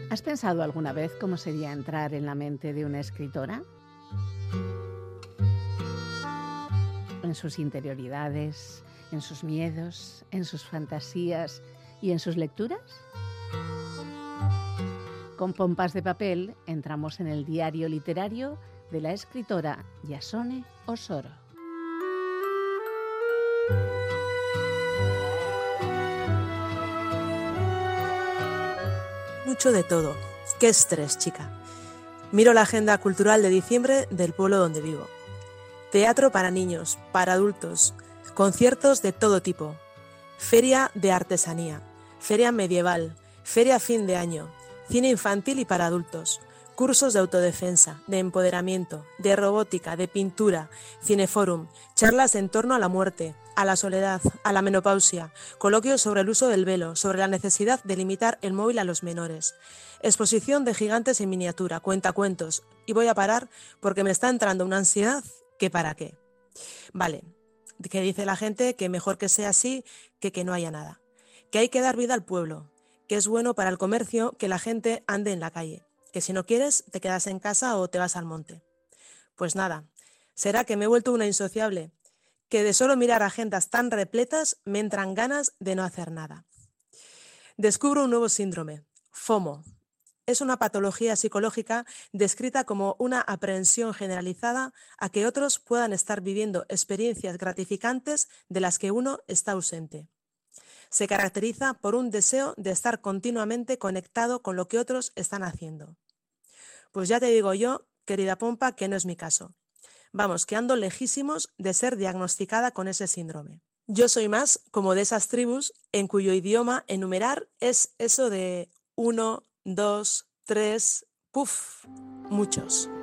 ¿Has pensado alguna vez cómo sería entrar en la mente de una escritora? En sus interioridades, en sus miedos, en sus fantasías y en sus lecturas. Con pompas de papel entramos en el diario literario de la escritora Yasone Osoro. Mucho de todo. Qué estrés, chica. Miro la agenda cultural de diciembre del pueblo donde vivo. Teatro para niños, para adultos, conciertos de todo tipo, feria de artesanía, feria medieval, feria fin de año, cine infantil y para adultos, cursos de autodefensa, de empoderamiento, de robótica, de pintura, cineforum, charlas en torno a la muerte, a la soledad, a la menopausia, coloquios sobre el uso del velo, sobre la necesidad de limitar el móvil a los menores, exposición de gigantes en miniatura, cuentacuentos, y voy a parar porque me está entrando una ansiedad que para qué. Vale, que dice la gente que mejor que sea así que no haya nada, que hay que dar vida al pueblo, que es bueno para el comercio que la gente ande en la calle, que si no quieres te quedas en casa o te vas al monte. Pues nada, será que me he vuelto una insociable, que de solo mirar agendas tan repletas me entran ganas de no hacer nada. Descubro un nuevo síndrome, FOMO. Es una patología psicológica descrita como una aprehensión generalizada a que otros puedan estar viviendo experiencias gratificantes de las que uno está ausente. Se caracteriza por un deseo de estar continuamente conectado con lo que otros están haciendo. Pues ya te digo yo, querida Pompa, que no es mi caso. Vamos, que ando lejísimos de ser diagnosticada con ese síndrome. Yo soy más como de esas tribus en cuyo idioma enumerar es eso de 1, 2, 3, muchos.